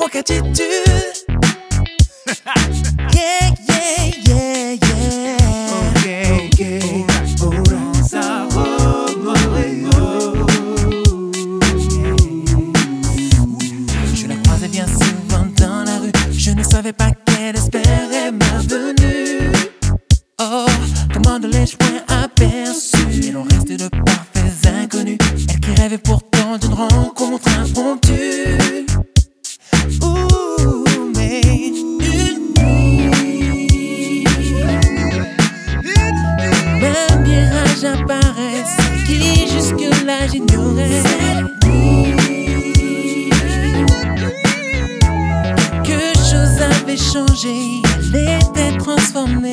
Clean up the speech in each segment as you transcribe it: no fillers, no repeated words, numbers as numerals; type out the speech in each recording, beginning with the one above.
manque d'attitude. Yeah, yeah, yeah, yeah. Ok, ça Je la croisais bien souvent dans la rue. Je ne savais pas qu'elle espérait ma venue. Oh, comment ne l'ai-je point aperçu? Et l'on restait de parfaits inconnus. Elle qui rêvait pourtant d'une rencontre impromptue. Ouh, mais une nuit, un mirage apparaît, ce qui jusque-là j'ignorais. Quelque chose avait changé, elle était transformée.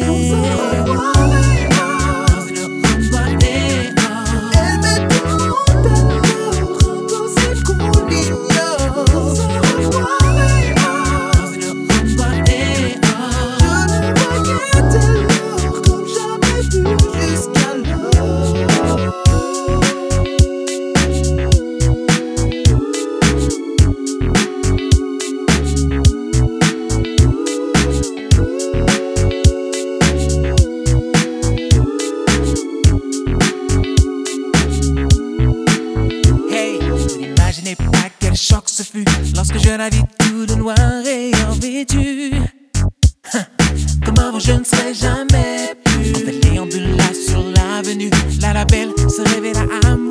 N'imaginez pas quel choc ce fut lorsque je la vis tout de noir et en vêtue. Comme avant je ne serais jamais plus. Elle déambula sur l'avenue, là la belle se révéla à moi.